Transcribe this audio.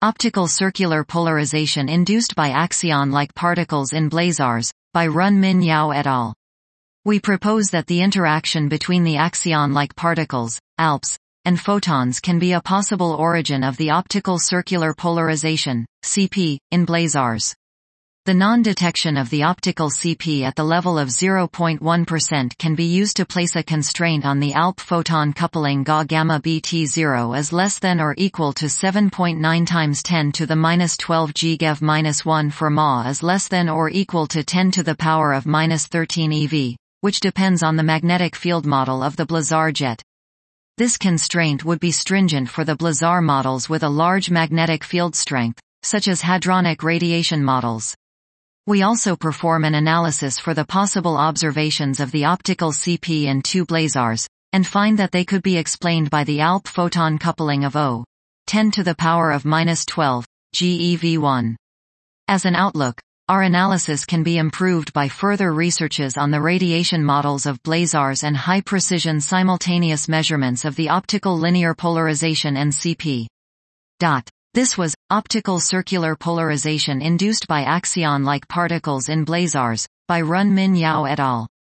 Optical circular polarization induced by axion-like particles in blazars, by Run-Min Yao et al. We propose that the interaction between the axion-like particles, ALPS, and photons can be a possible origin of the optical circular polarization, CP, in blazars. The non-detection of the optical CP at the level of 0.1% can be used to place a constraint on the ALP-photon coupling Ga gamma BT0 is less than or equal to 7.9 times 10 to the minus 12 GeV-1 for Ma is less than or equal to 10 to the power of minus 13 eV, which depends on the magnetic field model of the blazar jet. This constraint would be stringent for the blazar models with a large magnetic field strength, such as hadronic radiation models. We also perform an analysis for the possible observations of the optical CP in two blazars, and find that they could be explained by the ALP-photon coupling of 10 to the power of minus 12, GeV-1. As an outlook, our analysis can be improved by further researches on the radiation models of blazars and high-precision simultaneous measurements of the optical linear polarization and CP. This was optical circular polarization induced by axion-like particles in blazars, by Run-Min Yao et al.